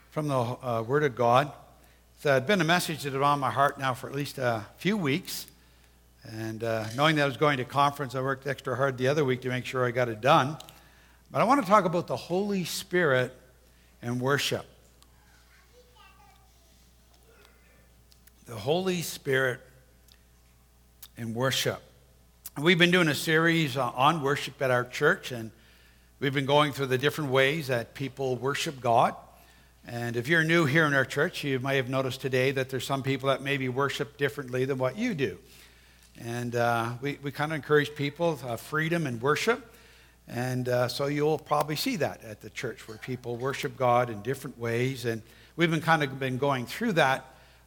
from the Word of God. It's been a message that is on my heart now for at least a few weeks. And knowing that I was going to conference, I worked extra hard the other week to make sure I got it done. But I want to talk about the Holy Spirit and worship. The Holy Spirit and worship. We've been doing a series on worship at our church, and we've been going through the different ways that people worship God. And if you're new here in our church, you might have noticed today that there's some people that maybe worship differently than what you do. And we kind of encourage people freedom in worship. And so you'll probably see that at the church where people worship God in different ways. And we've been going through that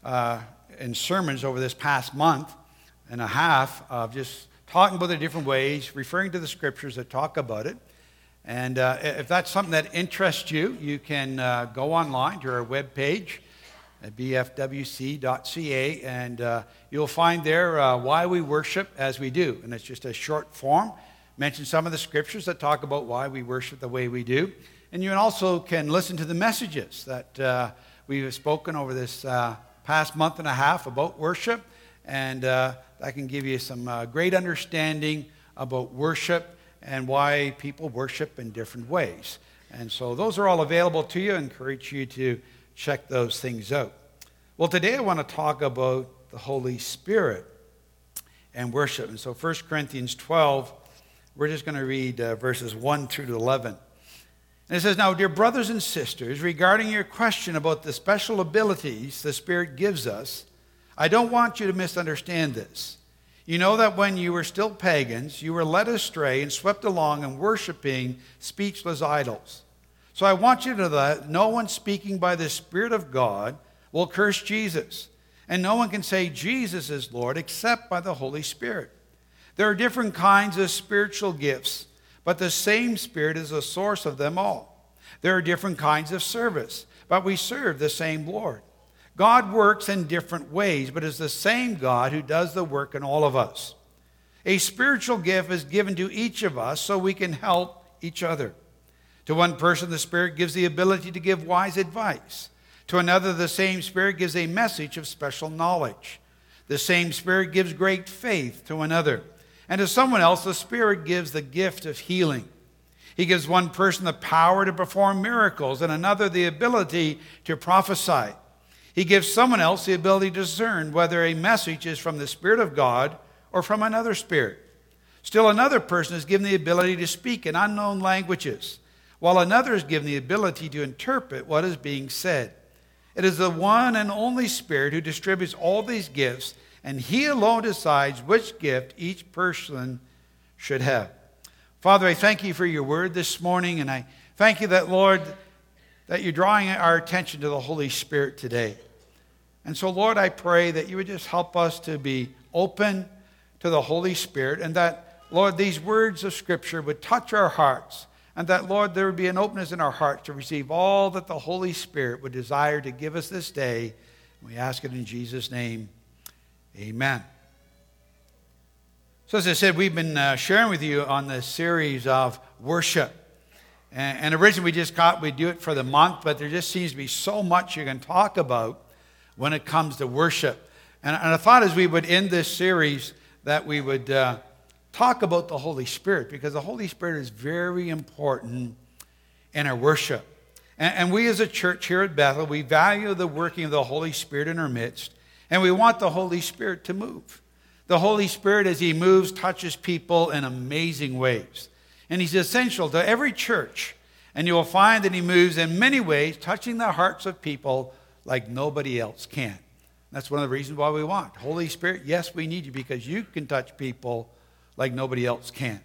in sermons over this past month and a half of just talking about the different ways, referring to the scriptures that talk about it. And if that's something that interests you, you can go online to our webpage at bfwc.ca, and you'll find there why we worship as we do. And it's just a short form. Mention some of the scriptures that talk about why we worship the way we do. And you also can listen to the messages that we've spoken over this past month and a half about worship. And that can give you some great understanding about worship and why people worship in different ways. And so those are all available to you. I encourage you to check those things out. Well, today I want to talk about the Holy Spirit and worship. And so 1 Corinthians 12, we're just going to read verses 1 through to 11. And it says, "Now, dear brothers and sisters, regarding your question about the special abilities the Spirit gives us, I don't want you to misunderstand this. You know that when you were still pagans, you were led astray and swept along in worshiping speechless idols. So I want you to know that no one speaking by the Spirit of God will curse Jesus. And no one can say Jesus is Lord except by the Holy Spirit. There are different kinds of spiritual gifts, but the same Spirit is the source of them all. There are different kinds of service, but we serve the same Lord. God works in different ways, but it's the same God who does the work in all of us. A spiritual gift is given to each of us so we can help each other. To one person, the Spirit gives the ability to give wise advice. To another, the same Spirit gives a message of special knowledge. The same Spirit gives great faith to another. And to someone else, the Spirit gives the gift of healing. He gives one person the power to perform miracles and another the ability to prophesy. He gives someone else the ability to discern whether a message is from the Spirit of God or from another spirit. Still another person is given the ability to speak in unknown languages, while another is given the ability to interpret what is being said. It is the one and only Spirit who distributes all these gifts, and He alone decides which gift each person should have." Father, I thank you for your word this morning, and I thank you that, Lord, that you're drawing our attention to the Holy Spirit today. And so, Lord, I pray that you would just help us to be open to the Holy Spirit, and that, Lord, these words of Scripture would touch our hearts, and that, Lord, there would be an openness in our hearts to receive all that the Holy Spirit would desire to give us this day. We ask it in Jesus' name. Amen. So as I said, we've been sharing with you on this series of worship. And originally we'd do it for the month, but there just seems to be so much you can talk about when it comes to worship. And I thought as we would end this series that we would talk about the Holy Spirit, because the Holy Spirit is very important in our worship. And we as a church here at Bethel, we value the working of the Holy Spirit in our midst, and we want the Holy Spirit to move. The Holy Spirit, as He moves, touches people in amazing ways. And He's essential to every church. And you will find that He moves in many ways, touching the hearts of people like nobody else can. That's one of the reasons why we want Holy Spirit. Yes, we need you because you can touch people like nobody else can.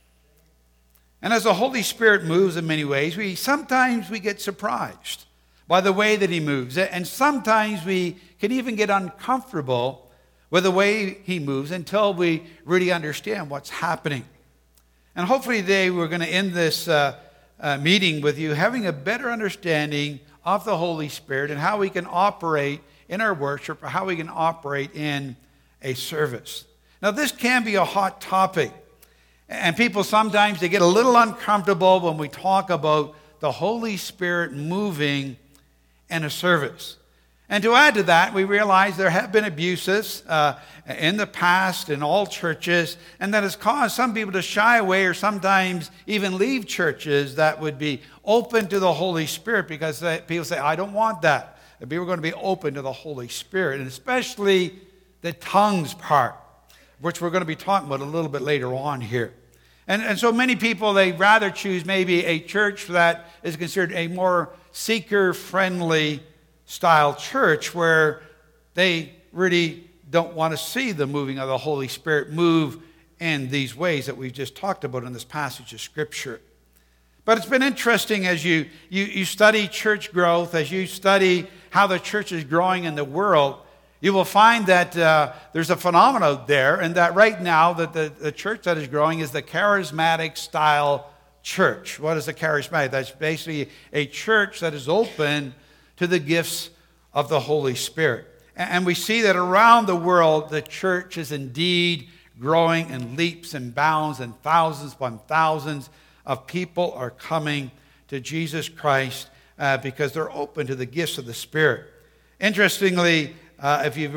And as the Holy Spirit moves in many ways, sometimes we get surprised by the way that He moves. And sometimes we can even get uncomfortable with the way He moves until we really understand what's happening. And hopefully today we're going to end this meeting with you having a better understanding of the Holy Spirit and how we can operate in our worship, or how we can operate in a service. Now this can be a hot topic. And people sometimes, they get a little uncomfortable when we talk about the Holy Spirit moving in a service. And to add to that, we realize there have been abuses in the past in all churches, and that has caused some people to shy away or sometimes even leave churches that would be open to the Holy Spirit, because people say, I don't want that. That people are going to be open to the Holy Spirit, and especially the tongues part, which we're going to be talking about a little bit later on here. And so many people, they rather choose maybe a church that is considered a more seeker-friendly style church, where they really don't want to see the moving of the Holy Spirit move in these ways that we've just talked about in this passage of Scripture. But it's been interesting as you study church growth, as you study how the church is growing in the world, you will find that there's a phenomenon there, and that right now that the church that is growing is the charismatic style church. What is a charismatic? That's basically a church that is open to the gifts of the Holy Spirit. And we see that around the world, the church is indeed growing in leaps and bounds, and thousands upon thousands of people are coming to Jesus Christ because they're open to the gifts of the Spirit. Interestingly, if you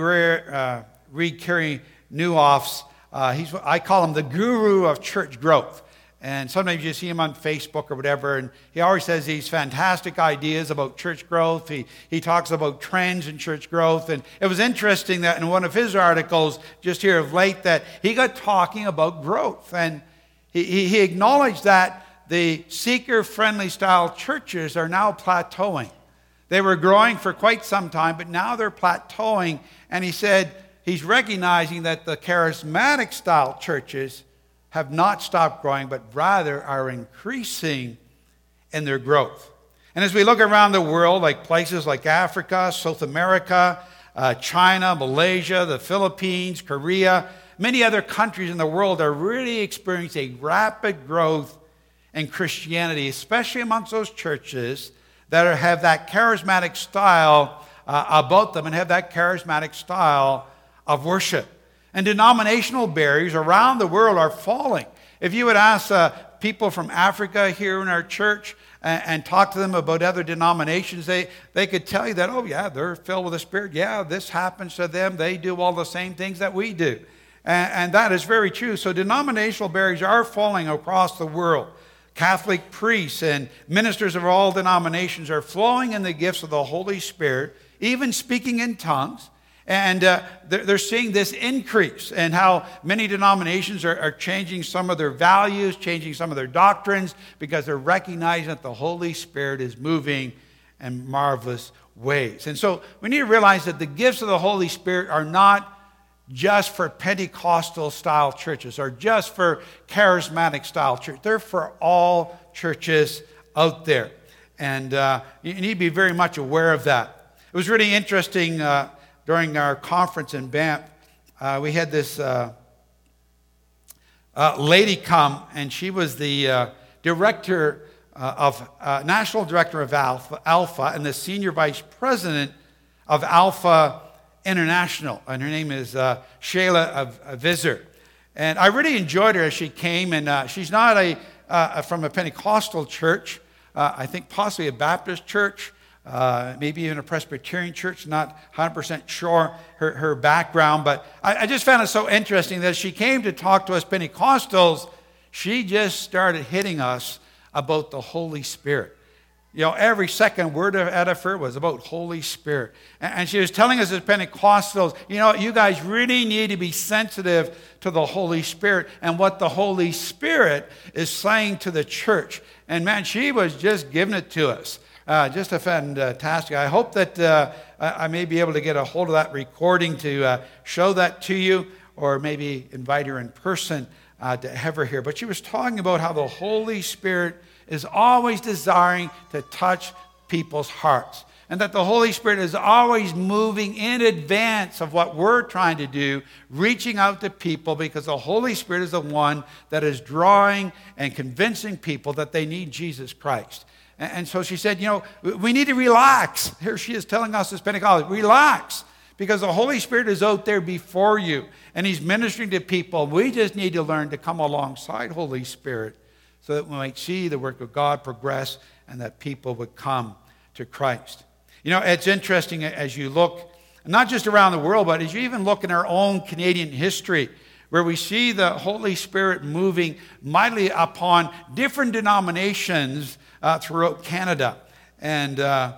read Kerry Newhoff's, I call him the guru of church growth. And sometimes you see him on Facebook or whatever, and he always says these fantastic ideas about church growth. He talks about trends in church growth. And it was interesting that in one of his articles just here of late that he got talking about growth. And he acknowledged that the seeker-friendly style churches are now plateauing. They were growing for quite some time, but now they're plateauing. And he said he's recognizing that the charismatic style churches have not stopped growing, but rather are increasing in their growth. And as we look around the world, like places like Africa, South America, China, Malaysia, the Philippines, Korea, many other countries in the world are really experiencing rapid growth in Christianity, especially amongst those churches that have that charismatic style about them and have that charismatic style of worship. And denominational barriers around the world are falling. If you would ask people from Africa here in our church and talk to them about other denominations, they could tell you that, oh yeah, they're filled with the Spirit. Yeah, this happens to them. They do all the same things that we do. And that is very true. So denominational barriers are falling across the world. Catholic priests and ministers of all denominations are flowing in the gifts of the Holy Spirit, even speaking in tongues. And they're seeing this increase, and how many denominations are changing some of their values, changing some of their doctrines, because they're recognizing that the Holy Spirit is moving in marvelous ways. And so we need to realize that the gifts of the Holy Spirit are not just for Pentecostal style churches or just for charismatic style churches. They're for all churches out there. And you need to be very much aware of that. It was really interesting during our conference in Banff. We had this lady come, and she was the national director of Alpha and the senior vice president of Alpha International. And her name is Shayla Visser. And I really enjoyed her as she came. And she's not from a Pentecostal church. I think possibly a Baptist church. Maybe even a Presbyterian church, not 100% sure her background. But I just found it so interesting that as she came to talk to us Pentecostals, she just started hitting us about the Holy Spirit. You know, every second word out of her was about Holy Spirit. And she was telling us as Pentecostals, you know, you guys really need to be sensitive to the Holy Spirit and what the Holy Spirit is saying to the church. And man, she was just giving it to us. Just a fantastic. I hope that I may be able to get a hold of that recording to show that to you, or maybe invite her in person to have her here. But she was talking about how the Holy Spirit is always desiring to touch people's hearts, and that the Holy Spirit is always moving in advance of what we're trying to do, reaching out to people, because the Holy Spirit is the one that is drawing and convincing people that they need Jesus Christ. And so she said, you know, we need to relax. Here she is telling us as Pentecostals, relax, because the Holy Spirit is out there before you, and He's ministering to people. We just need to learn to come alongside Holy Spirit so that we might see the work of God progress and that people would come to Christ. You know, it's interesting as you look, not just around the world, but as you even look in our own Canadian history, where we see the Holy Spirit moving mightily upon different denominations throughout Canada. And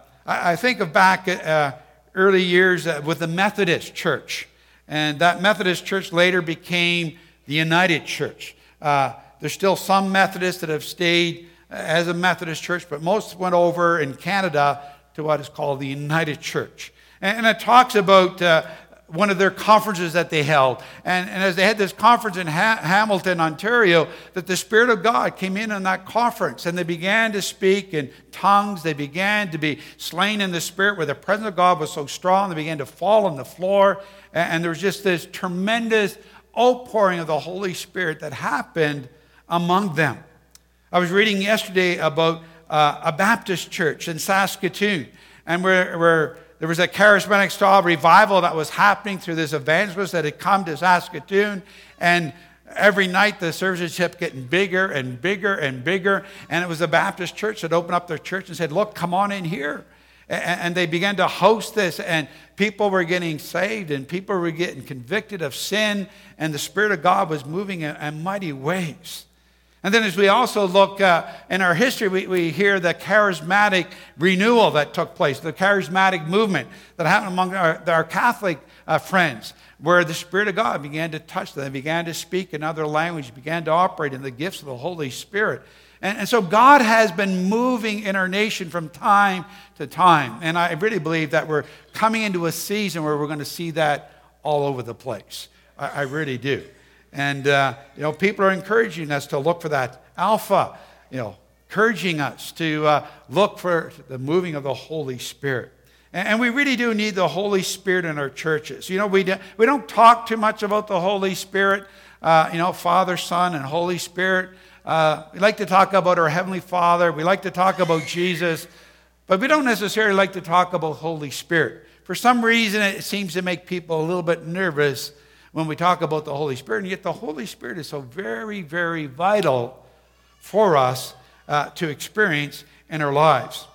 I think of back early years with the Methodist Church. And that Methodist Church later became the United Church. There's still some Methodists that have stayed as a Methodist church, but most went over in Canada to what is called the United Church. And it talks about one of their conferences that they held. And as they had this conference in Hamilton, Ontario, that the Spirit of God came in on that conference. And they began to speak in tongues. They began to be slain in the Spirit, where the presence of God was so strong. They began to fall on the floor. And there was just this tremendous outpouring of the Holy Spirit that happened among them. I was reading yesterday about a Baptist church in Saskatoon, and where there was a charismatic style revival that was happening through this evangelist that had come to Saskatoon, and every night the services kept getting bigger and bigger and bigger, and it was a Baptist church that opened up their church and said, look, come on in here. And they began to host this, and people were getting saved, and people were getting convicted of sin, and the Spirit of God was moving in mighty ways. And then as we also look in our history, we hear the charismatic renewal that took place, the charismatic movement that happened among our Catholic friends, where the Spirit of God began to touch them. They began to speak in other languages, began to operate in the gifts of the Holy Spirit. And so God has been moving in our nation from time to time. And I really believe that we're coming into a season where we're going to see that all over the place. I really do. And, people are encouraging us to look for that alpha, encouraging us to look for the moving of the Holy Spirit. And we really do need the Holy Spirit in our churches. We don't talk too much about the Holy Spirit, Father, Son, and Holy Spirit. We like to talk about our Heavenly Father. We like to talk about Jesus. But we don't necessarily like to talk about Holy Spirit. For some reason, it seems to make people a little bit nervous when we talk about the Holy Spirit. And yet the Holy Spirit is so very, very vital for us to experience in our lives.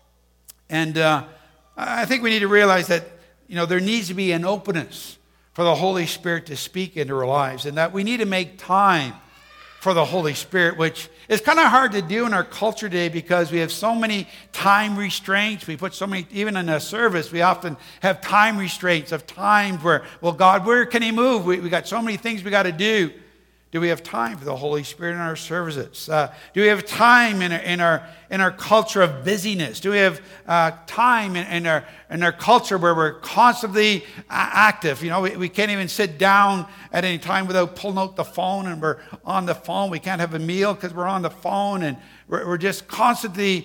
And I think we need to realize that, there needs to be an openness for the Holy Spirit to speak into our lives, and that we need to make time for the Holy Spirit, which is kind of hard to do in our culture today because we have so many time restraints. We put so many, even in a service, we often have time restraints of times where, well, God, where can He move? We got so many things we got to do. Do we have time for the Holy Spirit in our services? Do we have time in our culture of busyness? Do we have time in our culture where we're constantly active? We can't even sit down at any time without pulling out the phone, and we're on the phone. We can't have a meal because we're on the phone, and we're just constantly,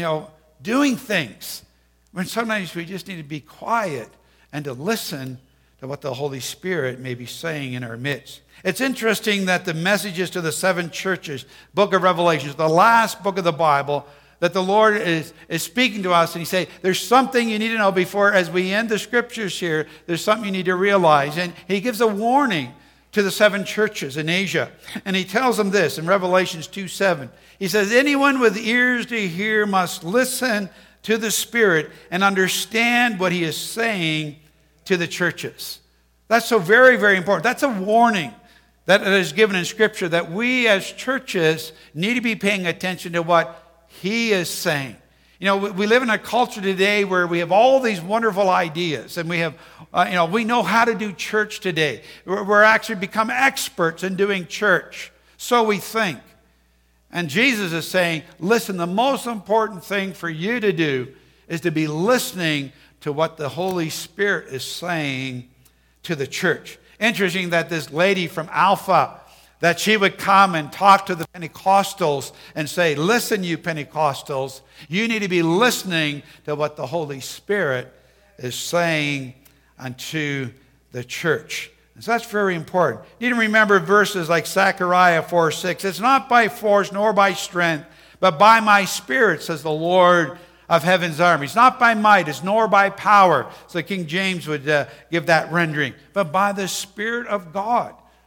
doing things. When sometimes we just need to be quiet and to listen to what the Holy Spirit may be saying in our midst. It's interesting that the messages to the 7 churches, book of Revelation, the last book of the Bible, that the Lord is speaking to us, and He says, there's something you need to know before, as we end the scriptures here, there's something you need to realize. And He gives a warning to the 7 churches in Asia. And He tells them this in Revelations 2:7. He says, anyone with ears to hear must listen to the Spirit and understand what He is saying to the churches. That's so very, very important. That's a warning that is given in Scripture, that we as churches need to be paying attention to what He is saying. We live in a culture today where we have all these wonderful ideas, and we have, we know how to do church today. We're actually become experts in doing church. So we think. And Jesus is saying, listen, the most important thing for you to do is to be listening to what the Holy Spirit is saying to the church. Interesting that this lady from Alpha, that she would come and talk to the Pentecostals and say, listen, you Pentecostals, you need to be listening to what the Holy Spirit is saying unto the church. And so that's very important. You need to remember verses like Zechariah 4:6. It's not by force nor by strength, but by my Spirit, says the Lord of heaven's armies. Not by might, it's nor by power. So King James would give that rendering. But by the Spirit of God.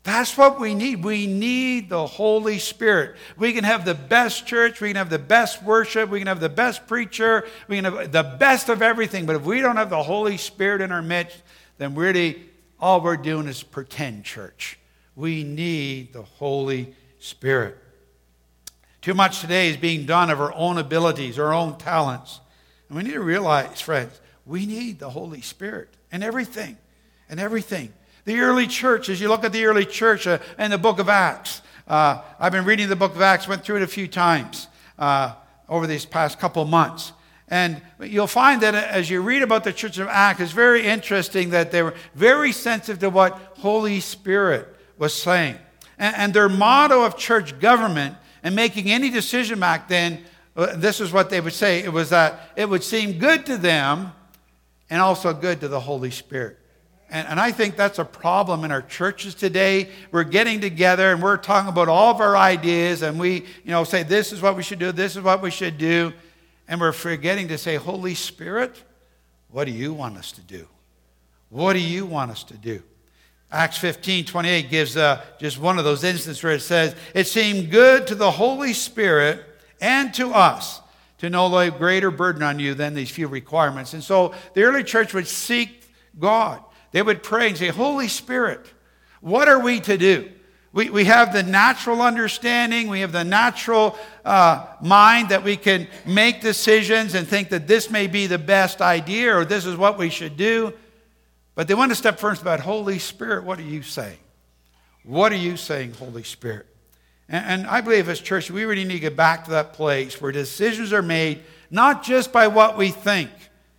That's what we need. We need the Holy Spirit. We can have the best church. We can have the best worship. We can have the best preacher. We can have the best of everything. But if we don't have the Holy Spirit in our midst, then really all we're doing is pretend church. We need the Holy Spirit. Too much today is being done of our own abilities, our own talents. And we need to realize, friends, we need the Holy Spirit in everything. In everything. The early church, as you look at the early church in the book of Acts, I've been reading the book of Acts, went through it a few times over these past couple months. And you'll find that as you read about the church of Acts, it's very interesting that they were very sensitive to what Holy Spirit was saying. And their motto of church government and making any decision back then, this is what they would say. It was that it would seem good to them and also good to the Holy Spirit. And I think that's a problem in our churches today. We're getting together and we're talking about all of our ideas and we, say this is what we should do, this is what we should do. And we're forgetting to say, Holy Spirit, what do you want us to do? What do you want us to do? Acts 15:28 gives just one of those instances where it says, it seemed good to the Holy Spirit and to us to know a greater burden on you than these few requirements. And so the early church would seek God. They would pray and say, Holy Spirit, what are we to do? We have the natural understanding. We have the natural mind that we can make decisions and think that this may be the best idea or this is what we should do. But they want to step first about Holy Spirit. What are you saying? What are you saying, Holy Spirit? And I believe as church, we really need to get back to that place where decisions are made not just by what we think,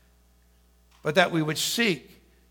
but that we would seek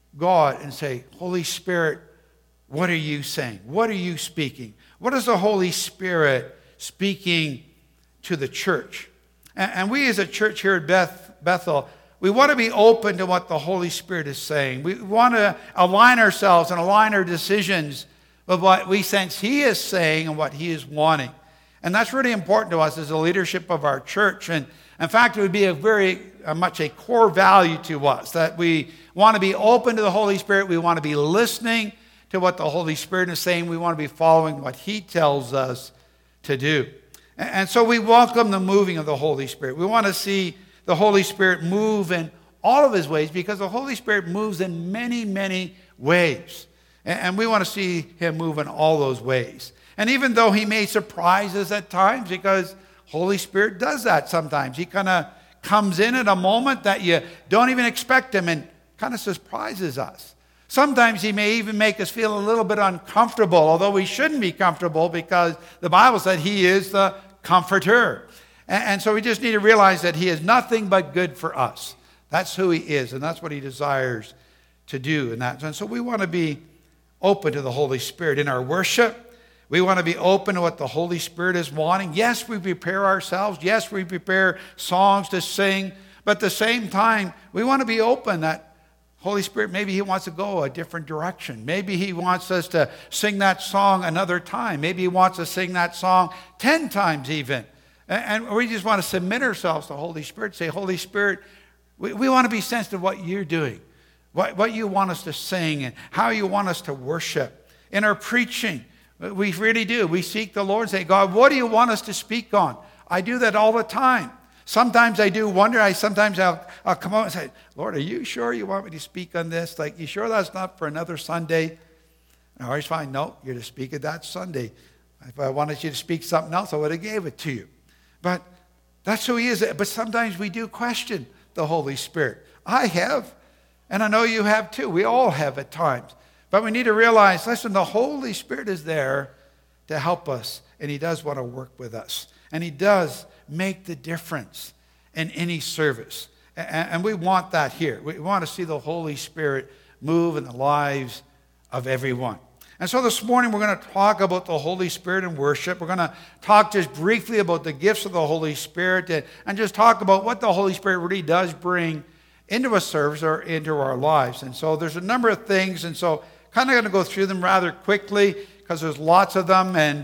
God and say, Holy Spirit, what are you saying? What are you speaking? What is the Holy Spirit speaking to the church? And we as a church here at Bethel, we want to be open to what the Holy Spirit is saying. We want to align ourselves and align our decisions with what we sense He is saying and what He is wanting. And that's really important to us as the leadership of our church. And in fact, it would be much a core value to us that we want to be open to the Holy Spirit. We want to be listening to what the Holy Spirit is saying. We want to be following what He tells us to do. And so we welcome the moving of the Holy Spirit. We want to see the Holy Spirit move in all of His ways because the Holy Spirit moves in many, many ways. And we want to see Him move in all those ways. And even though He may surprise us at times, because Holy Spirit does that sometimes. He kind of comes in at a moment that you don't even expect Him and kind of surprises us. Sometimes He may even make us feel a little bit uncomfortable, although we shouldn't be comfortable because the Bible said He is the comforter. And so we just need to realize that He is nothing but good for us. That's who He is, and that's what He desires to do in that. And so we want to be open to the Holy Spirit in our worship. We want to be open to what the Holy Spirit is wanting. Yes, we prepare ourselves. Yes, we prepare songs to sing. But at the same time, we want to be open that Holy Spirit, maybe He wants to go a different direction. Maybe He wants us to sing that song another time. Maybe He wants us to sing that song 10 times even. And we just want to submit ourselves to the Holy Spirit. Say, Holy Spirit, we want to be sensitive to what You're doing. What You want us to sing and how You want us to worship. In our preaching, we really do. We seek the Lord and say, God, what do You want us to speak on? I do that all the time. Sometimes I do wonder. Sometimes I'll come out and say, Lord, are You sure You want me to speak on this? Like, you sure that's not for another Sunday? And I always find, no, you're to speak it that Sunday. If I wanted you to speak something else, I would have gave it to you. But that's who He is. But sometimes we do question the Holy Spirit. I have, and I know you have too. We all have at times. But we need to realize, listen, the Holy Spirit is there to help us, and He does want to work with us. And He does make the difference in any service. And we want that here. We want to see the Holy Spirit move in the lives of everyone. And so this morning we're going to talk about the Holy Spirit in worship. We're going to talk just briefly about the gifts of the Holy Spirit and just talk about what the Holy Spirit really does bring into a service or into our lives. And so there's a number of things, and so kind of going to go through them rather quickly because there's lots of them, and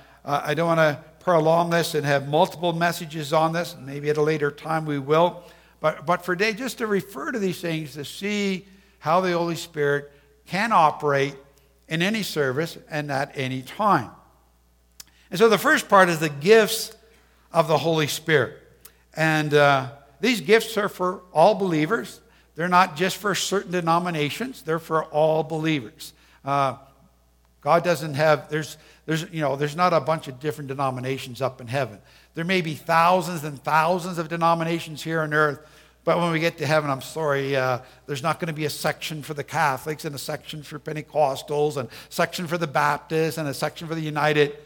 I don't want to prolong this and have multiple messages on this. Maybe at a later time we will. But for today, just to refer to these things to see how the Holy Spirit can operate in any service and at any time. And so the first part is the gifts of the Holy Spirit. And these gifts are for all believers. They're not just for certain denominations. They're for all believers. God doesn't have, there's not a bunch of different denominations up in heaven. There may be thousands and thousands of denominations here on earth, but when we get to heaven, I'm sorry, there's not going to be a section for the Catholics and a section for Pentecostals and a section for the Baptists and a section for the United.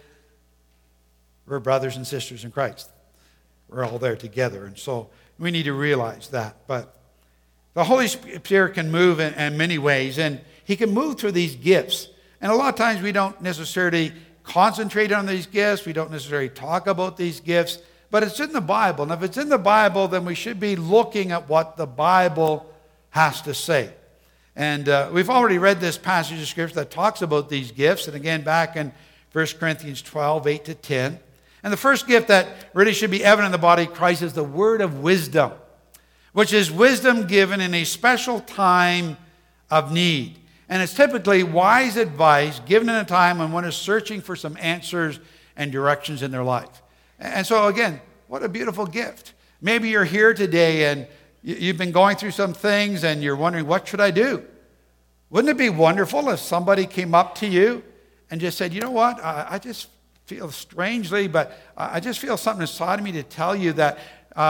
We're brothers and sisters in Christ. We're all there together, and so we need to realize that. But the Holy Spirit can move in many ways, and he can move through these gifts. And a lot of times we don't necessarily concentrate on these gifts. We don't necessarily talk about these gifts. But it's in the Bible. And if it's in the Bible, then we should be looking at what the Bible has to say. And we've already read this passage of Scripture that talks about these gifts. And again, back in 1 Corinthians 12, 8 to 10. And the first gift that really should be evident in the body of Christ is the word of wisdom, which is wisdom given in a special time of need. And it's typically wise advice given in a time when one is searching for some answers and directions in their life. And so again, what a beautiful gift. Maybe you're here today and you've been going through some things and you're wondering, what should I do? Wouldn't it be wonderful if somebody came up to you and just said, you know what, I just feel strangely, but I just feel something inside of me to tell you that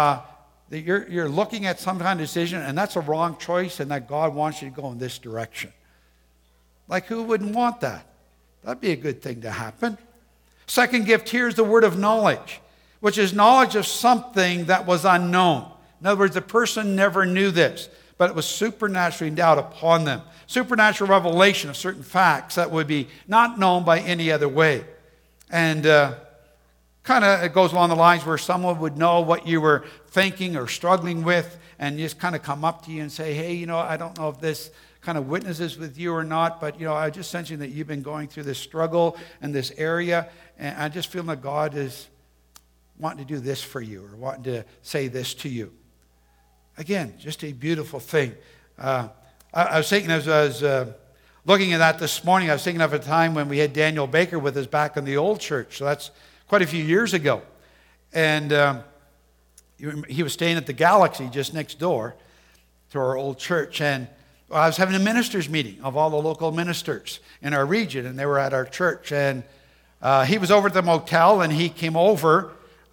you're looking at some kind of decision and that's a wrong choice and that God wants you to go in this direction. Like, who wouldn't want that? That'd be a good thing to happen. Second gift here is the word of knowledge, which is knowledge of something that was unknown. In other words, the person never knew this, but it was supernaturally endowed upon them. Supernatural revelation of certain facts that would be not known by any other way. And kind of it goes along the lines where someone would know what you were thinking or struggling with and just kind of come up to you and say, hey, I don't know if this kind of witnesses with you or not, but I just sensing that you've been going through this struggle in this area, and I just feel that God is wanting to do this for you or wanting to say this to you. Again, just a beautiful thing. I was thinking as I was looking at that this morning, I was thinking of a time when we had Daniel Baker with us back in the old church. So that's quite a few years ago. And he was staying at the Galaxy just next door to our old church. And I was having a ministers' meeting of all the local ministers in our region, and they were at our church. And he was over at the motel, and he came over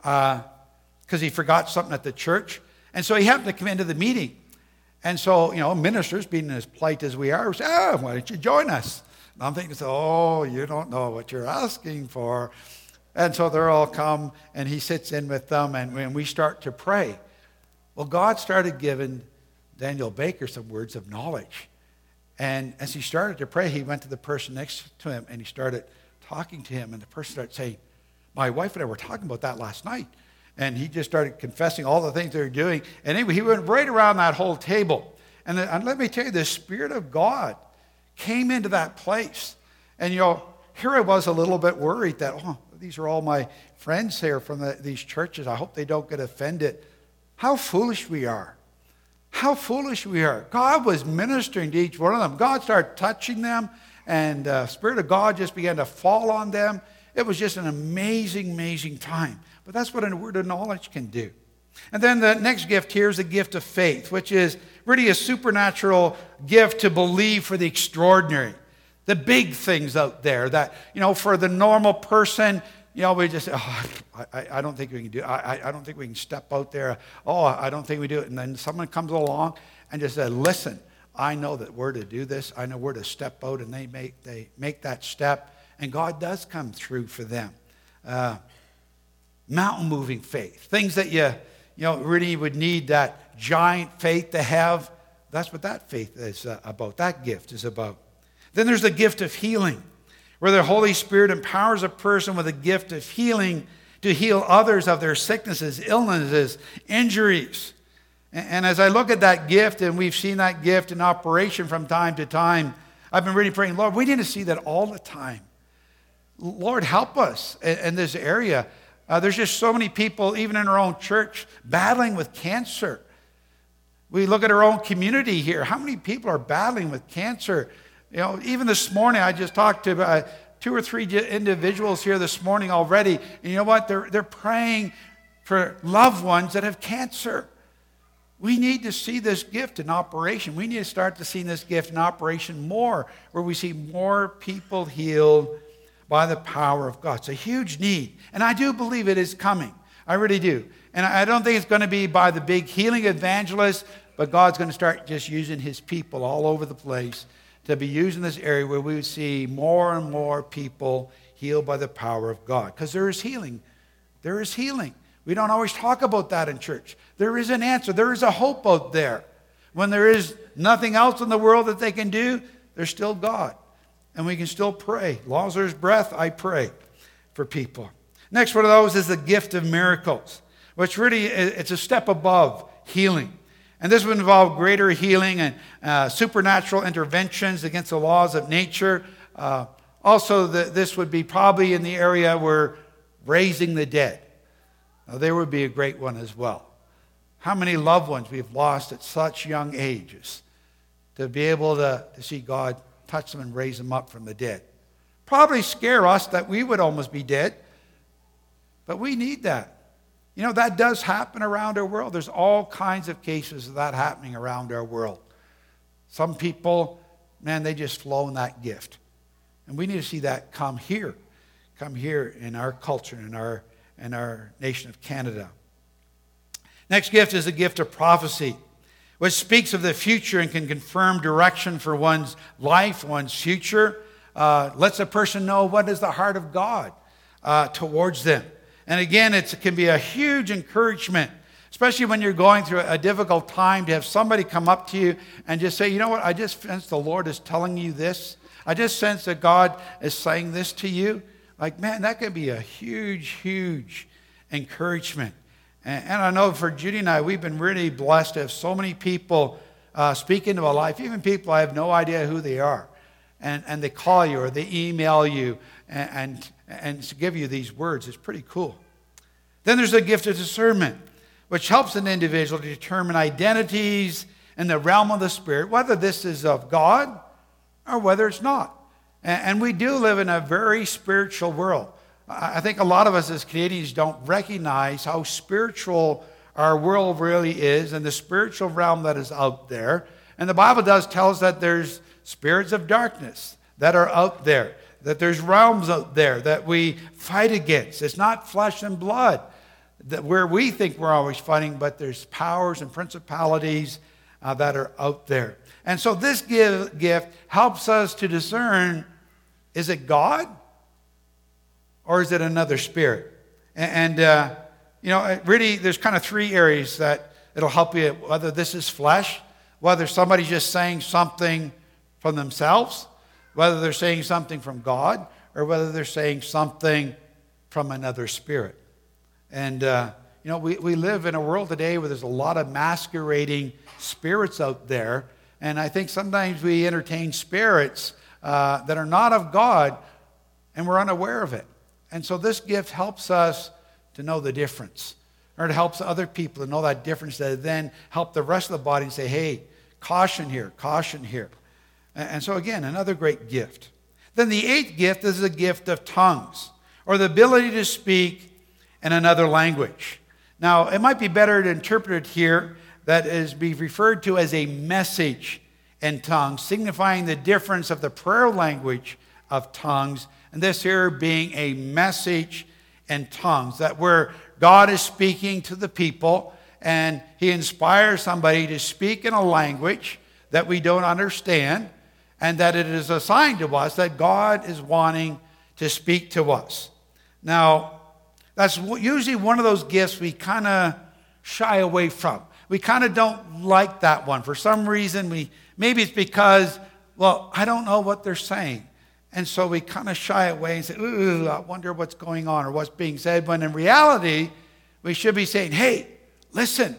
because he forgot something at the church. And so he happened to come into the meeting. And so, ministers, being as polite as we are, said, why don't you join us? And I'm thinking, you don't know what you're asking for. And so they're all come, and he sits in with them, and when we start to pray, well, God started giving Daniel Baker some words of knowledge. And as he started to pray, he went to the person next to him, and he started talking to him, and the person started saying, my wife and I were talking about that last night. And he just started confessing all the things they were doing. And anyway, he went right around that whole table. And let me tell you, the Spirit of God came into that place. And, here I was a little bit worried that, these are all my friends here from these churches. I hope they don't get offended. How foolish we are. How foolish we are. God was ministering to each one of them. God started touching them, and the Spirit of God just began to fall on them. It was just an amazing, amazing time. But that's what a word of knowledge can do. And then the next gift here is the gift of faith, which is really a supernatural gift to believe for the extraordinary, the big things out there that, for the normal person, we just say, I don't think we can do it. I don't think we can step out there. I don't think we do it. And then someone comes along and just says, listen, I know that we're to do this. I know we're to step out, and they make that step. And God does come through for them. Mountain-moving faith. Things that you really would need that giant faith to have. That's what that faith is about. That gift is about. Then there's the gift of healing, where the Holy Spirit empowers a person with a gift of healing to heal others of their sicknesses, illnesses, injuries. And as I look at that gift, and we've seen that gift in operation from time to time, I've been really praying, Lord, we need to see that all the time. Lord, help us in this area. There's just so many people, even in our own church, battling with cancer. We look at our own community here. How many people are battling with cancer? Even this morning, I just talked to 2 or 3 individuals here this morning already. And you know what? They're praying for loved ones that have cancer. We need to see this gift in operation. We need to start to see this gift in operation more, where we see more people healed by the power of God. It's a huge need. And I do believe it is coming. I really do. And I don't think it's going to be by the big healing evangelists, but God's going to start just using his people all over the place to be used in this area where we would see more and more people healed by the power of God. Because there is healing. There is healing. We don't always talk about that in church. There is an answer. There is a hope out there. When there is nothing else in the world that they can do, there's still God. And we can still pray. As long as there's breath, I pray for people. Next one of those is the gift of miracles, which really, it's a step above healing. And this would involve greater healing and supernatural interventions against the laws of nature. Also, this would be probably in the area where raising the dead. Now, there would be a great one as well. How many loved ones we've lost at such young ages, to be able to see God touch them and raise them up from the dead. Probably scare us that we would almost be dead, but we need that. That does happen around our world. There's all kinds of cases of that happening around our world. Some people, man, they just flow in that gift. And we need to see that come here in our culture, in our nation of Canada. Next gift is the gift of prophecy, which speaks of the future and can confirm direction for one's life, one's future. Lets a person know what is the heart of God towards them. And again, it can be a huge encouragement, especially when you're going through a difficult time, to have somebody come up to you and just say, you know what, I just sense the Lord is telling you this. I just sense that God is saying this to you. Like, man, that could be a huge, huge encouragement. And I know for Judy and I, we've been really blessed to have so many people speak into our life, even people I have no idea who they are. And they call you or they email you and to give you these words. It's pretty cool. Then there's the gift of discernment, which helps an individual to determine identities in the realm of the Spirit, whether this is of God or whether it's not. And we do live in a very spiritual world. I think a lot of us as Canadians don't recognize how spiritual our world really is and the spiritual realm that is out there. And the Bible does tell us that there's spirits of darkness that are out there, that there's realms out there that we fight against. It's not flesh and blood where we think we're always fighting, but there's powers and principalities that are out there. And so this gift helps us to discern, is it God or is it another spirit? And really there's kind of 3 areas that it'll help you, whether this is flesh, whether somebody's just saying something from themselves, whether they're saying something from God, or whether they're saying something from another spirit. And, we live in a world today where there's a lot of masquerading spirits out there. And I think sometimes we entertain spirits that are not of God, and we're unaware of it. And so this gift helps us to know the difference, or it helps other people to know that difference, that then help the rest of the body and say, hey, caution here, caution here. And so again, another great gift. Then the 8th gift is the gift of tongues, or the ability to speak in another language. Now, it might be better to interpret it here that is be referred to as a message in tongues, signifying the difference of the prayer language of tongues, and this here being a message in tongues, that where God is speaking to the people and he inspires somebody to speak in a language that we don't understand, and that it is a sign to us that God is wanting to speak to us. Now, that's usually one of those gifts we kind of shy away from. We kind of don't like that one. For some reason, maybe it's because, well, I don't know what they're saying. And so we kind of shy away and say, ooh, I wonder what's going on or what's being said. When in reality, we should be saying, hey, listen.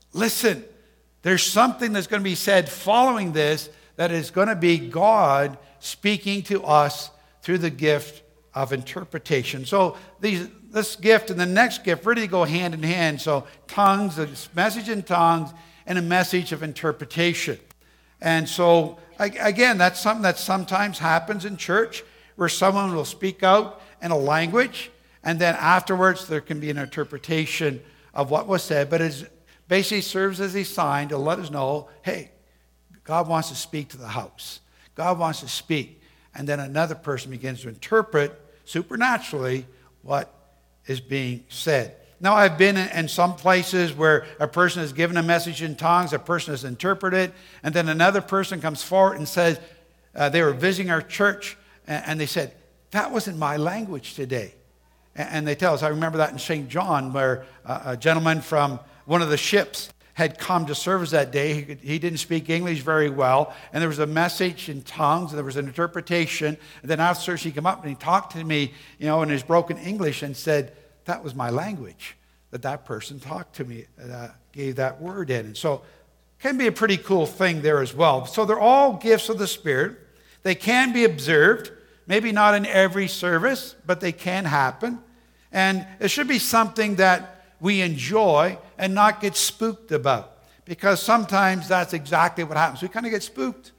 There's something that's going to be said following this that is going to be God speaking to us through the gift of interpretation. So this gift and the next gift really go hand in hand. So tongues, a message in tongues, and a message of interpretation. And so, again, that's something that sometimes happens in church, where someone will speak out in a language, and then afterwards there can be an interpretation of what was said, but it basically serves as a sign to let us know, hey, God wants to speak to the house. God wants to speak. And then another person begins to interpret supernaturally what is being said. Now, I've been in some places where a person has given a message in tongues, a person has interpreted, and then another person comes forward and says, they were visiting our church, and they said, that wasn't my language today. And they tell us, I remember that in St. John, where a gentleman from one of the ships had come to service that day. He didn't speak English very well, and there was a message in tongues, and there was an interpretation. And then after church, he came up and he talked to me, in his broken English, and said, that was my language that person talked to me, gave that word in. And so it can be a pretty cool thing there as well. So they're all gifts of the Spirit. They can be observed, maybe not in every service, but they can happen. And it should be something that we enjoy and not get spooked about, because sometimes that's exactly what happens. We kind of get spooked.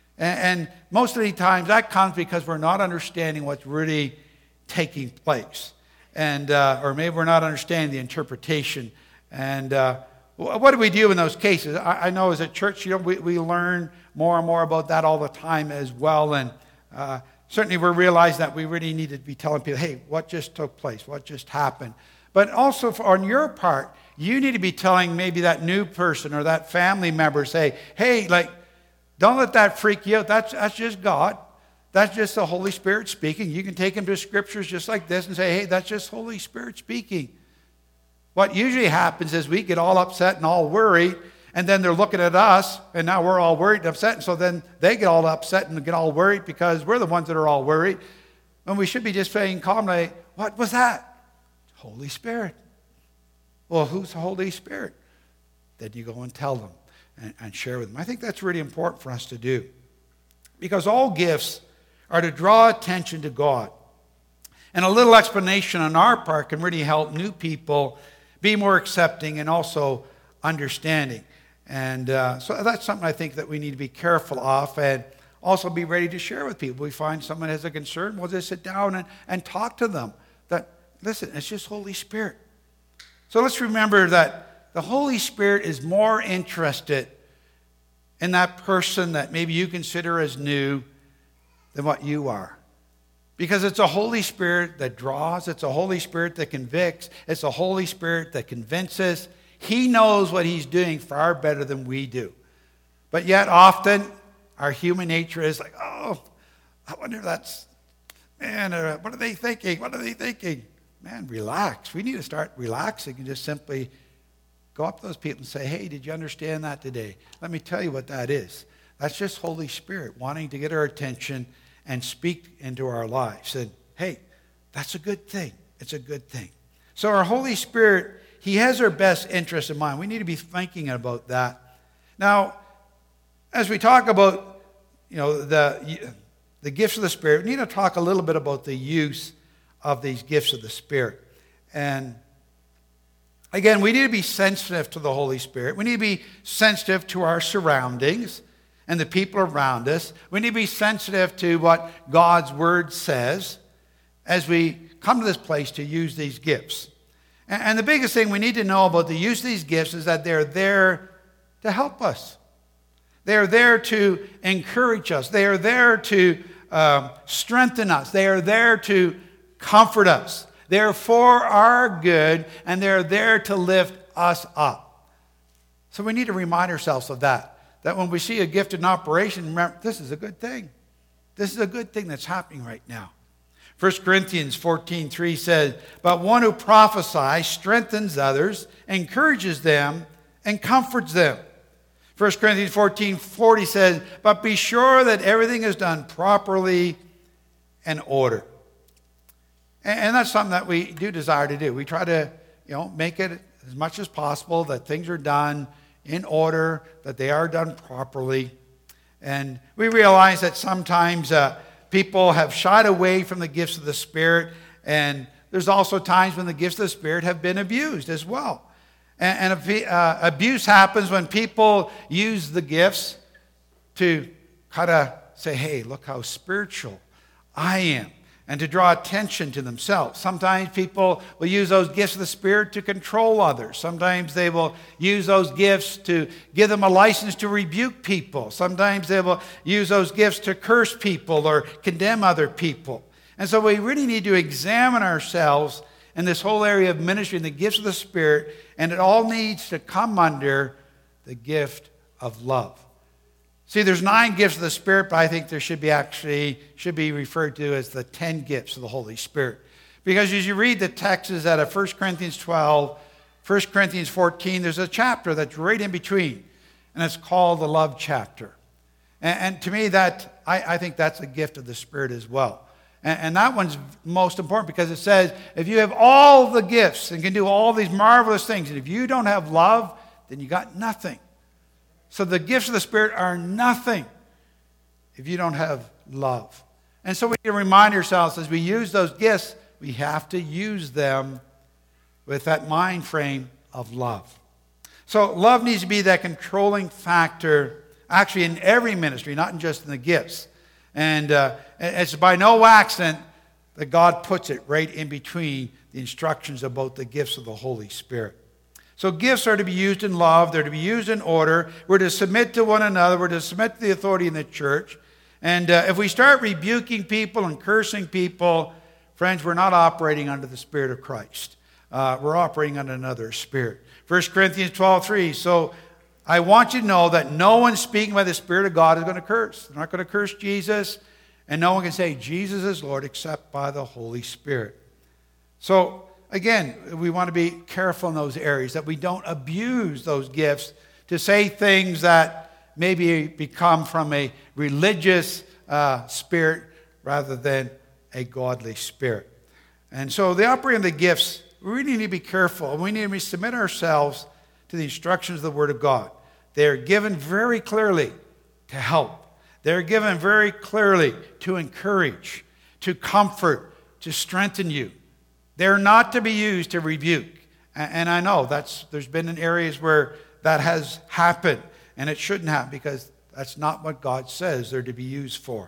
And most of the times that comes because we're not understanding what's really taking place. And or maybe we're not understanding the interpretation. And what do we do in those cases? I know as a church, we learn more and more about that all the time as well. And certainly we realize that we really need to be telling people, hey, what just took place? What just happened? But also on your part, you need to be telling maybe that new person or that family member, say, hey, don't let that freak you out. That's just God. That's just the Holy Spirit speaking. You can take him to scriptures just like this and say, hey, that's just Holy Spirit speaking. What usually happens is we get all upset and all worried, and then they're looking at us, and now we're all worried and upset, and so then they get all upset and get all worried because we're the ones that are all worried. And we should be just saying calmly, what was that? Holy Spirit. Well, who's the Holy Spirit? Then you go and tell them and share with them. I think that's really important for us to do, because all gifts are to draw attention to God. And a little explanation on our part can really help new people be more accepting and also understanding. And so that's something I think that we need to be careful of, and also be ready to share with people. We find someone has a concern, we'll just sit down and talk to them. That, listen, it's just Holy Spirit. So let's remember that the Holy Spirit is more interested in that person that maybe you consider as new than what you are. Because it's a Holy Spirit that draws. It's a Holy Spirit that convicts. It's a Holy Spirit that convinces. He knows what he's doing far better than we do. But yet often our human nature is like, oh, I wonder if that's, man, what are they thinking? What are they thinking? Man, relax. We need to start relaxing and just simply go up to those people and say, hey, did you understand that today? Let me tell you what that is. That's just Holy Spirit wanting to get our attention and speak into our lives. And hey, that's a good thing. It's a good thing. So our Holy Spirit, he has our best interest in mind. We need to be thinking about that. Now, as we talk about, the gifts of the Spirit, we need to talk a little bit about the use of these gifts of the Spirit. And again, we need to be sensitive to the Holy Spirit. We need to be sensitive to our surroundings and the people around us. We need to be sensitive to what God's Word says as we come to this place to use these gifts. And the biggest thing we need to know about the use of these gifts is that they're there to help us. They're there to encourage us. They are there to strengthen us. They are there to comfort us. They're for our good, and they're there to lift us up. So we need to remind ourselves of that when we see a gift in operation, remember, this is a good thing. This is a good thing that's happening right now. 1 Corinthians 14:3 says, but one who prophesies strengthens others, encourages them, and comforts them. 1 Corinthians 14:40 says, but be sure that everything is done properly and order. And that's something that we do desire to do. We try to, make it as much as possible that things are done in order, that they are done properly. And we realize that sometimes people have shied away from the gifts of the Spirit, and there's also times when the gifts of the Spirit have been abused as well. And abuse happens when people use the gifts to kind of say, hey, look how spiritual I am, and to draw attention to themselves. Sometimes people will use those gifts of the Spirit to control others. Sometimes they will use those gifts to give them a license to rebuke people. Sometimes they will use those gifts to curse people or condemn other people. And so we really need to examine ourselves in this whole area of ministry and the gifts of the Spirit, and it all needs to come under the gift of love. See, there's 9 gifts of the Spirit, but I think there should be referred to as the 10 gifts of the Holy Spirit. Because as you read the texts out of 1 Corinthians 12, 1 Corinthians 14, there's a chapter that's right in between, and it's called the love chapter. And to me, I think that's a gift of the Spirit as well. And that one's most important because it says, if you have all the gifts and can do all these marvelous things, and if you don't have love, then you got nothing. So the gifts of the Spirit are nothing if you don't have love. And so we need to remind ourselves as we use those gifts, we have to use them with that mind frame of love. So love needs to be that controlling factor actually in every ministry, not just in the gifts. And it's by no accident that God puts it right in between the instructions about the gifts of the Holy Spirit. So gifts are to be used in love. They're to be used in order. We're to submit to one another. We're to submit to the authority in the church. And if we start rebuking people and cursing people, friends, we're not operating under the Spirit of Christ. We're operating under another spirit. 1 Corinthians 12:3. So I want you to know that no one speaking by the Spirit of God is going to curse. They're not going to curse Jesus. And no one can say Jesus is Lord except by the Holy Spirit. So again, we want to be careful in those areas, that we don't abuse those gifts to say things that maybe become from a religious spirit rather than a godly spirit. And so the operating of the gifts, we really need to be careful. We need to submit ourselves to the instructions of the Word of God. They are given very clearly to help. They're given very clearly to encourage, to comfort, to strengthen you. They're not to be used to rebuke. And I know there's been in areas where that has happened, and it shouldn't have, because that's not what God says they're to be used for.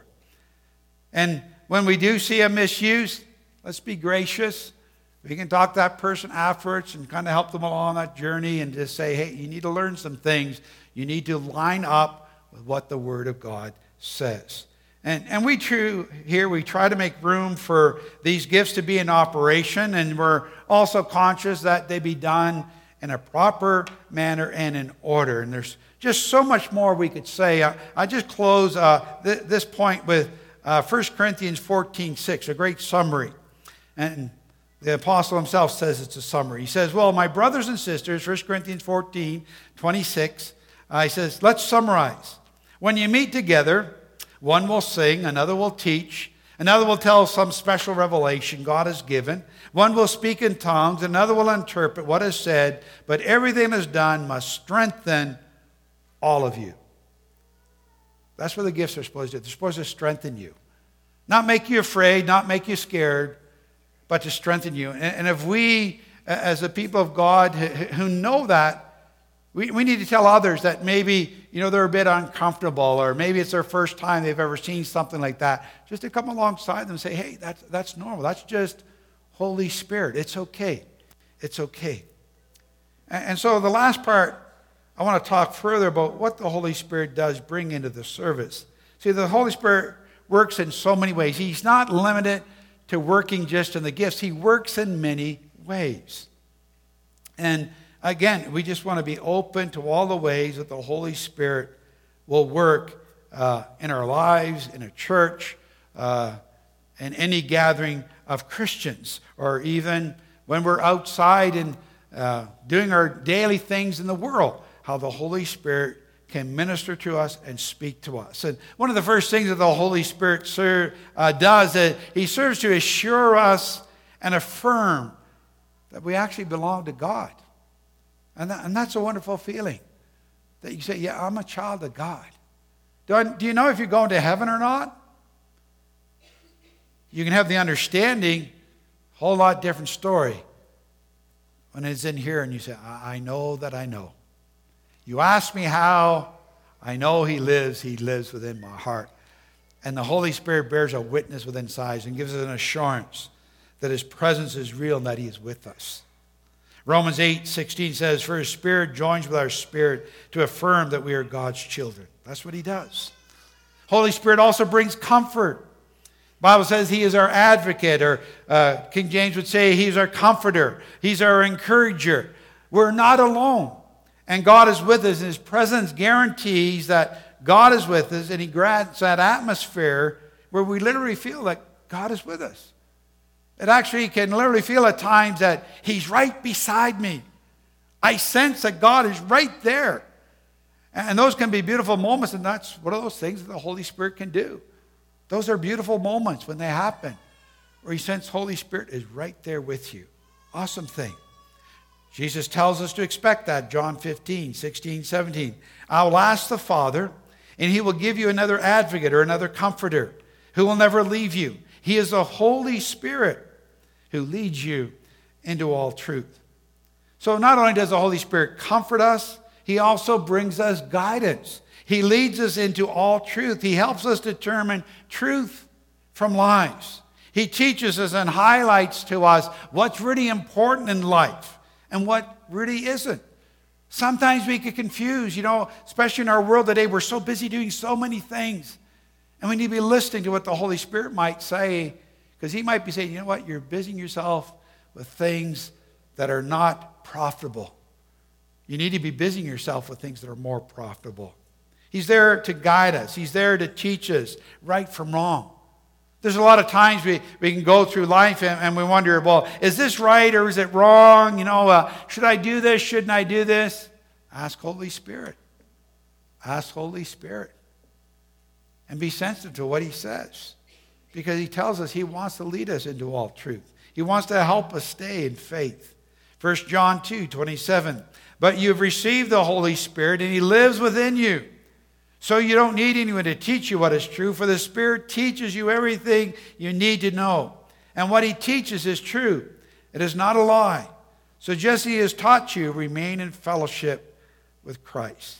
And when we do see a misuse, let's be gracious. We can talk to that person afterwards and kind of help them along that journey and just say, hey, you need to learn some things. You need to line up with what the Word of God says. And we try to make room for these gifts to be in operation, and we're also conscious that they be done in a proper manner and in order. And there's just so much more we could say. I just close this point with 1 Corinthians 14:6, a great summary. And the apostle himself says it's a summary. He says, well, my brothers and sisters, 1 Corinthians 14:26, he says, let's summarize. When you meet together, one will sing, another will teach, another will tell some special revelation God has given. One will speak in tongues, another will interpret what is said, but everything that is done must strengthen all of you. That's what the gifts are supposed to do. They're supposed to strengthen you. Not make you afraid, not make you scared, but to strengthen you. And if we, as the people of God who know that, we need to tell others that maybe, they're a bit uncomfortable, or maybe it's their first time they've ever seen something like that, just to come alongside them and say, hey, that's normal. That's just Holy Spirit. It's okay. It's okay. And so the last part, I want to talk further about what the Holy Spirit does bring into the service. See, the Holy Spirit works in so many ways. He's not limited to working just in the gifts. He works in many ways. And again, we just want to be open to all the ways that the Holy Spirit will work in our lives, in a church, in any gathering of Christians, or even when we're outside and doing our daily things in the world, how the Holy Spirit can minister to us and speak to us. And one of the first things that the Holy Spirit does is He serves to assure us and affirm that we actually belong to God. And that's a wonderful feeling, that you say, yeah, I'm a child of God. Do you know if you're going to heaven or not? You can have the understanding, a whole lot different story, when it's in here and you say, I know that I know. You ask me how, I know He lives within my heart. And the Holy Spirit bears a witness within inside and gives us an assurance that His presence is real and that He is with us. Romans 8:16 says, for His Spirit joins with our spirit to affirm that we are God's children. That's what He does. Holy Spirit also brings comfort. The Bible says He is our advocate, or King James would say He's our comforter. He's our encourager. We're not alone. And God is with us, and His presence guarantees that God is with us, and He grants that atmosphere where we literally feel like God is with us. It actually can literally feel at times that He's right beside me. I sense that God is right there. And those can be beautiful moments, and that's one of those things that the Holy Spirit can do. Those are beautiful moments when they happen, where you sense Holy Spirit is right there with you. Awesome thing. Jesus tells us to expect that. John 15:16, 17. I will ask the Father, and He will give you another advocate or another comforter who will never leave you. He is the Holy Spirit who leads you into all truth. So not only does the Holy Spirit comfort us, He also brings us guidance. He leads us into all truth. He helps us determine truth from lies. He teaches us and highlights to us what's really important in life and what really isn't. Sometimes we get confused, especially in our world today. We're so busy doing so many things. And we need to be listening to what the Holy Spirit might say, because He might be saying, you know what, you're busying yourself with things that are not profitable. You need to be busying yourself with things that are more profitable. He's there to guide us. He's there to teach us right from wrong. There's a lot of times we can go through life and we wonder, well, is this right or is it wrong? Should I do this? Shouldn't I do this? Ask Holy Spirit. Ask Holy Spirit. And be sensitive to what He says. Because He tells us He wants to lead us into all truth. He wants to help us stay in faith. 1 John 2:27. But you have received the Holy Spirit and He lives within you. So you don't need anyone to teach you what is true, for the Spirit teaches you everything you need to know. And what He teaches is true. It is not a lie. So just as He has taught you, remain in fellowship with Christ.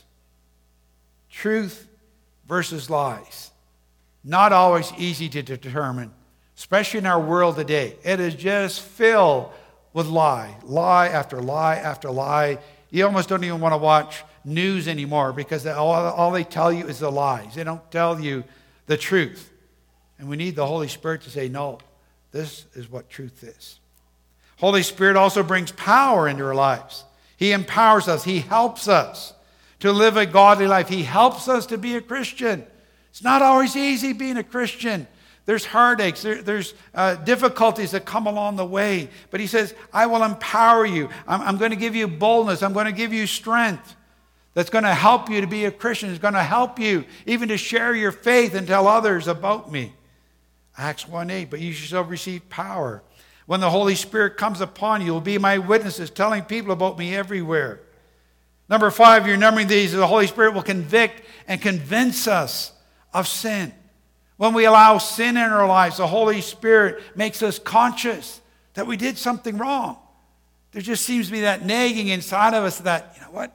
Truth versus lies. Not always easy to determine, especially in our world today. It is just filled with lie after lie after lie. You almost don't even want to watch news anymore because all they tell you is the lies. They don't tell you the truth. And we need the Holy Spirit to say, no, this is what truth is. Holy Spirit also brings power into our lives. He empowers us. He helps us to live a godly life. He helps us to be a Christian. It's not always easy being a Christian. There's heartaches. There's difficulties that come along the way. But He says, I will empower you. I'm going to give you boldness. I'm going to give you strength. That's going to help you to be a Christian. It's going to help you even to share your faith and tell others about me. Acts 1:8, but you shall receive power. When the Holy Spirit comes upon you, you'll be my witnesses, telling people about me everywhere. Number 5, you're numbering these. The Holy Spirit will convict and convince us of sin. When we allow sin in our lives, the Holy Spirit makes us conscious that we did something wrong. There just seems to be that nagging inside of us that, you know what?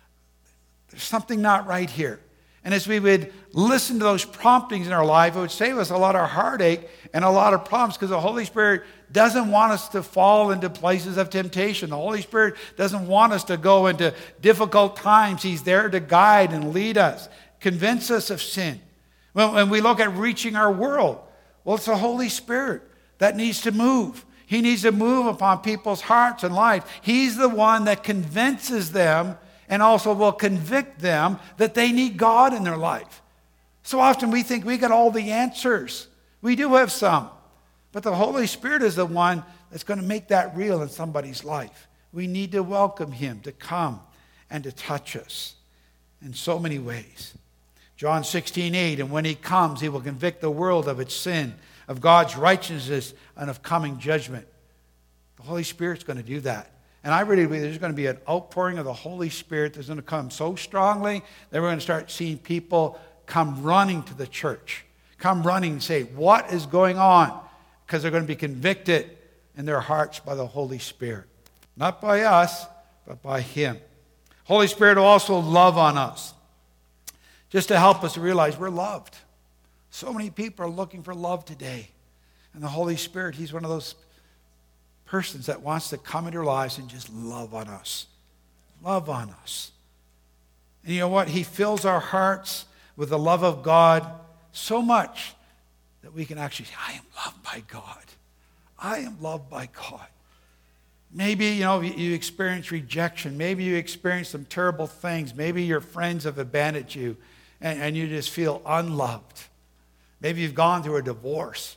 There's something not right here. And as we would listen to those promptings in our life, it would save us a lot of heartache and a lot of problems, because the Holy Spirit doesn't want us to fall into places of temptation. The Holy Spirit doesn't want us to go into difficult times. He's there to guide and lead us, convince us of sin. When we look at reaching our world, well, it's the Holy Spirit that needs to move. He needs to move upon people's hearts and lives. He's the one that convinces them and also will convict them that they need God in their life. So often we think we got all the answers. We do have some. But the Holy Spirit is the one that's going to make that real in somebody's life. We need to welcome Him to come and to touch us in so many ways. John 16:8, and when He comes, He will convict the world of its sin, of God's righteousness, and of coming judgment. The Holy Spirit's going to do that. And I really believe there's going to be an outpouring of the Holy Spirit that's going to come so strongly that we're going to start seeing people come running to the church. Come running and say, what is going on? Because they're going to be convicted in their hearts by the Holy Spirit. Not by us, but by Him. Holy Spirit will also love on us. just to help us to realize we're loved. So many people are looking for love today. And the Holy Spirit, he's one of those persons that wants to come into our lives and just love on us. Love on us. And you know what? He fills our hearts with the love of God so much that we can actually say, I am loved by God. I am loved by God. Maybe, you experience rejection. Maybe you experience some terrible things. Maybe your friends have abandoned you and you just feel unloved. Maybe you've gone through a divorce.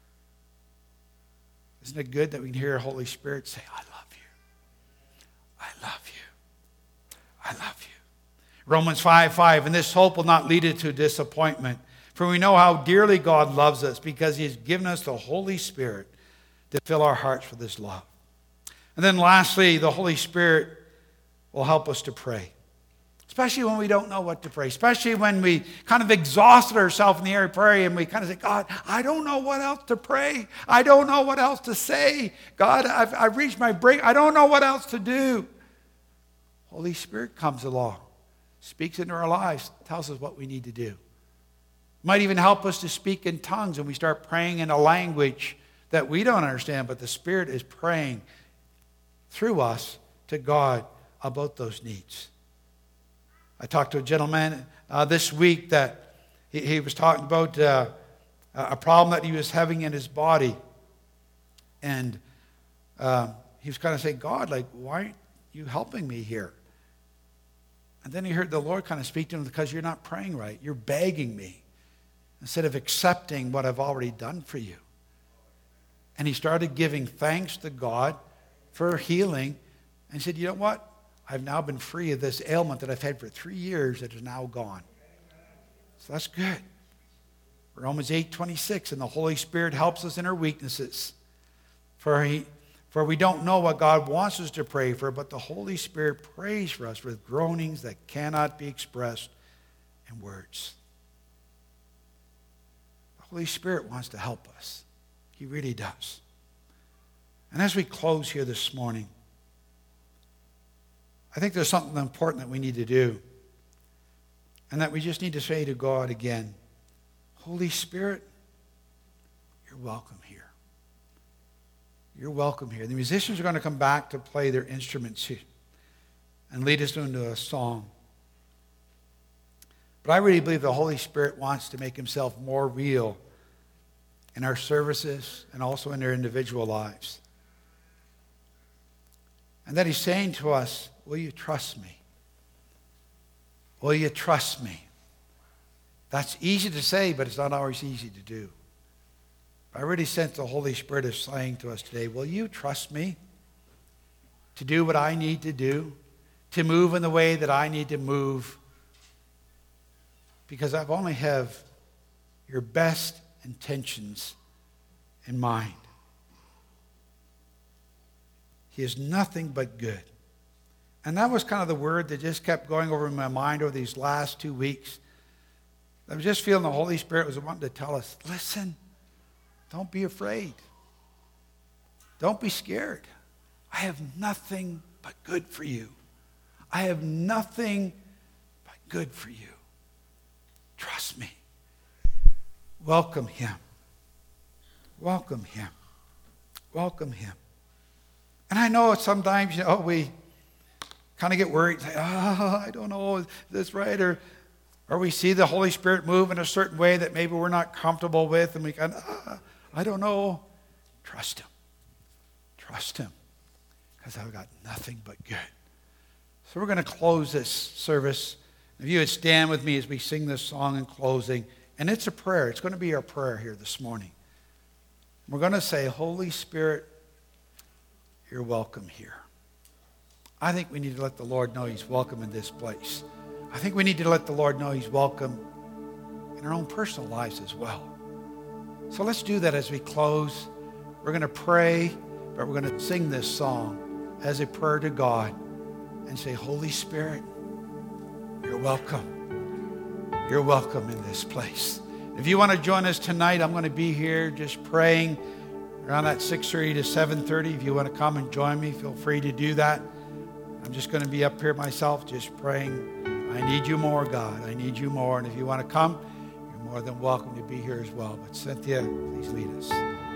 Isn't it good that we can hear the Holy Spirit say, I love you. I love you. I love you. Romans 5:5, and this hope will not lead us to disappointment. For we know how dearly God loves us because he has given us the Holy Spirit to fill our hearts with his love. And then lastly, the Holy Spirit will help us to pray. Especially when we don't know what to pray. Especially when we kind of exhausted ourselves in the area of prayer and we kind of say, God, I don't know what else to pray. I don't know what else to say. God, I've reached my break. I don't know what else to do. Holy Spirit comes along, speaks into our lives, tells us what we need to do. Might even help us to speak in tongues and we start praying in a language that we don't understand, but the Spirit is praying through us to God about those needs. I talked to a gentleman this week that he was talking about a problem that he was having in his body. And he was kind of saying, God, why aren't you helping me here? And then he heard the Lord kind of speak to him, because you're not praying right. You're begging me instead of accepting what I've already done for you. And he started giving thanks to God for healing. And he said, you know what? I've now been free of this ailment that I've had for 3 years that is now gone. So that's good. Romans 8:26, and the Holy Spirit helps us in our weaknesses. For we don't know what God wants us to pray for, but the Holy Spirit prays for us with groanings that cannot be expressed in words. The Holy Spirit wants to help us. He really does. And as we close here this morning, I think there's something important that we need to do. And that we just need to say to God again, Holy Spirit, you're welcome here. You're welcome here. The musicians are going to come back to play their instruments here and lead us into a song. But I really believe the Holy Spirit wants to make himself more real in our services and also in their individual lives. And that he's saying to us, will you trust me? Will you trust me? That's easy to say, but it's not always easy to do. I really sense the Holy Spirit is saying to us today, will you trust me to do what I need to do, to move in the way that I need to move? Because I only have your best intentions in mind. He is nothing but good. And that was kind of the word that just kept going over in my mind over these last 2 weeks. I was just feeling the Holy Spirit was wanting to tell us, listen, don't be afraid. Don't be scared. I have nothing but good for you. I have nothing but good for you. Trust me. Welcome him. Welcome him. Welcome him. And I know sometimes, we kind of get worried. Say, I don't know, is this right? Or we see the Holy Spirit move in a certain way that maybe we're not comfortable with. And we kind of, I don't know. Trust him. Trust him. Because I've got nothing but good. So we're going to close this service. If you would stand with me as we sing this song in closing. And it's a prayer. It's going to be our prayer here this morning. We're going to say, Holy Spirit, you're welcome here. I think we need to let the Lord know he's welcome in this place. I think we need to let the Lord know he's welcome in our own personal lives as well. So let's do that as we close. We're going to pray, but we're going to sing this song as a prayer to God and say, Holy Spirit, you're welcome. You're welcome in this place. If you want to join us tonight, I'm going to be here just praying around that 6:30 to 7:30. If you want to come and join me, feel free to do that. I'm just going to be up here myself just praying I need you more, God. I need you more. And if you want to come, you're more than welcome to be here as well. But Cynthia, please lead us.